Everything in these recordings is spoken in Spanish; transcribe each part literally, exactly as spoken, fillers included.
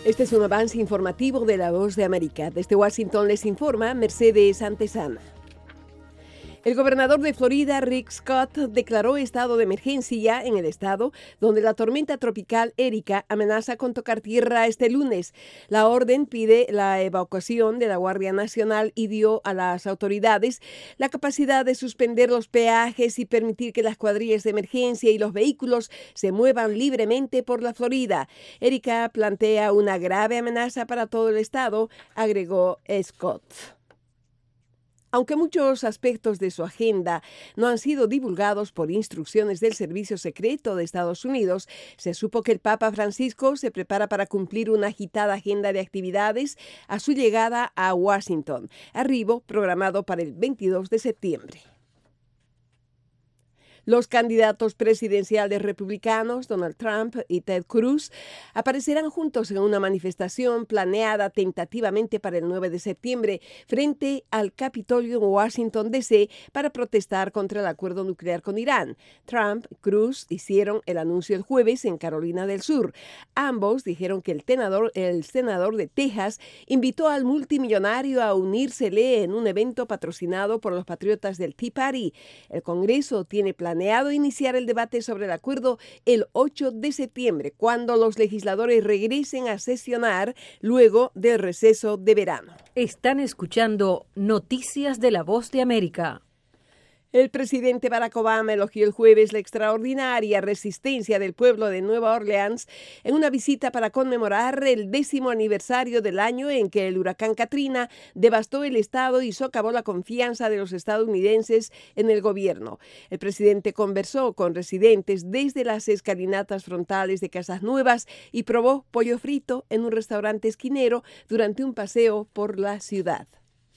Este es un avance informativo de La Voz de América. Desde Washington les informa Mercedes Antezana. El gobernador de Florida, Rick Scott, declaró estado de emergencia en el estado, donde la tormenta tropical Erika amenaza con tocar tierra este lunes. La orden pide la evacuación de la Guardia Nacional y dio a las autoridades la capacidad de suspender los peajes y permitir que las cuadrillas de emergencia y los vehículos se muevan libremente por la Florida. Erika plantea una grave amenaza para todo el estado, agregó Scott. Aunque muchos aspectos de su agenda no han sido divulgados por instrucciones del Servicio Secreto de Estados Unidos, se supo que el Papa Francisco se prepara para cumplir una agitada agenda de actividades a su llegada a Washington, arribo programado para el veintidós de septiembre. Los candidatos presidenciales republicanos, Donald Trump y Ted Cruz, aparecerán juntos en una manifestación planeada tentativamente para el nueve de septiembre frente al Capitolio en Washington, D C para protestar contra el acuerdo nuclear con Irán. Trump y Cruz hicieron el anuncio el jueves en Carolina del Sur. Ambos dijeron que el senador, el senador de Texas invitó al multimillonario a unírsele en un evento patrocinado por los patriotas del Tea Party. El Congreso tiene planeado planeado iniciar el debate sobre el acuerdo el ocho de septiembre, cuando los legisladores regresen a sesionar luego del receso de verano. Están escuchando Noticias de La Voz de América. El presidente Barack Obama elogió el jueves la extraordinaria resistencia del pueblo de Nueva Orleans en una visita para conmemorar el décimo aniversario del año en que el huracán Katrina devastó el estado y socavó la confianza de los estadounidenses en el gobierno. El presidente conversó con residentes desde las escalinatas frontales de Casas Nuevas y probó pollo frito en un restaurante esquinero durante un paseo por la ciudad.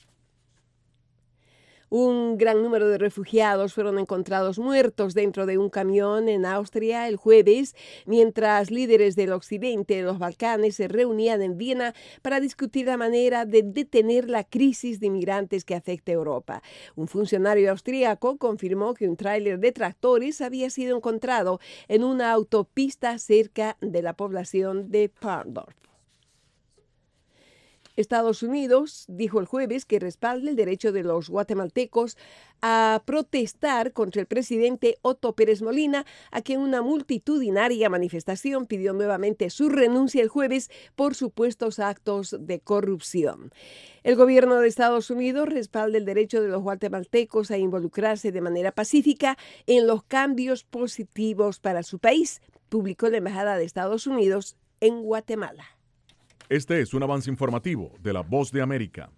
Un gran número de refugiados fueron encontrados muertos dentro de un camión en Austria el jueves, mientras líderes del occidente de los Balcanes se reunían en Viena para discutir la manera de detener la crisis de inmigrantes que afecta a Europa. Un funcionario austríaco confirmó que un tráiler de tractores había sido encontrado en una autopista cerca de la población de Parndorf. Estados Unidos dijo el jueves que respalda el derecho de los guatemaltecos a protestar contra el presidente Otto Pérez Molina, a quien una multitudinaria manifestación pidió nuevamente su renuncia el jueves por supuestos actos de corrupción. El gobierno de Estados Unidos respalda el derecho de los guatemaltecos a involucrarse de manera pacífica en los cambios positivos para su país, publicó la Embajada de Estados Unidos en Guatemala. Este es un avance informativo de La Voz de América.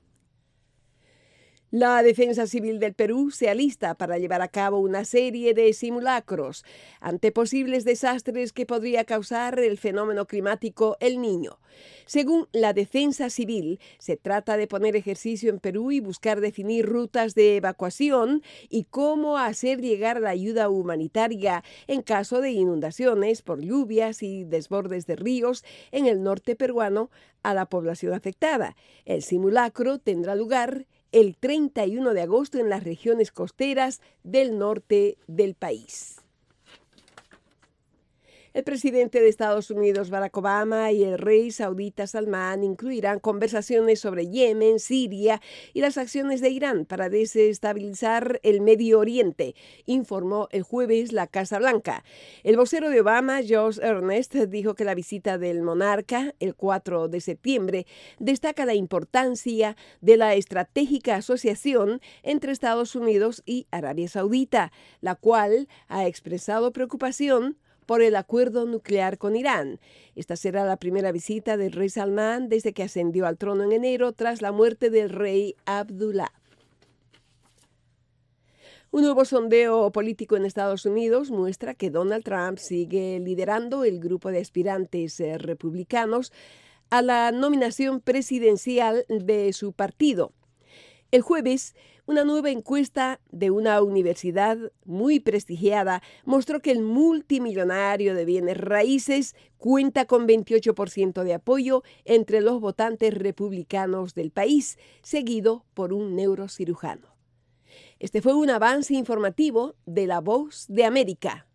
La Defensa Civil del Perú se alista para llevar a cabo una serie de simulacros ante posibles desastres que podría causar el fenómeno climático El Niño. Según la Defensa Civil, se trata de poner ejercicio en Perú y buscar definir rutas de evacuación y cómo hacer llegar la ayuda humanitaria en caso de inundaciones por lluvias y desbordes de ríos en el norte peruano a la población afectada. El simulacro tendrá lugar el treinta y uno de agosto en las regiones costeras del norte del país. El presidente de Estados Unidos, Barack Obama, y el rey saudita Salmán incluirán conversaciones sobre Yemen, Siria y las acciones de Irán para desestabilizar el Medio Oriente, informó el jueves la Casa Blanca. El vocero de Obama, Josh Earnest, dijo que la visita del monarca, el cuatro de septiembre, destaca la importancia de la estratégica asociación entre Estados Unidos y Arabia Saudita, la cual ha expresado preocupación por el acuerdo nuclear con Irán. Esta será la primera visita del rey Salmán desde que ascendió al trono en enero tras la muerte del rey Abdullah. Un nuevo sondeo político en Estados Unidos muestra que Donald Trump sigue liderando el grupo de aspirantes eh, republicanos a la nominación presidencial de su partido. El jueves, una nueva encuesta de una universidad muy prestigiada mostró que el multimillonario de bienes raíces cuenta con veintiocho por ciento de apoyo entre los votantes republicanos del país, seguido por un neurocirujano. Este fue un avance informativo de La Voz de América.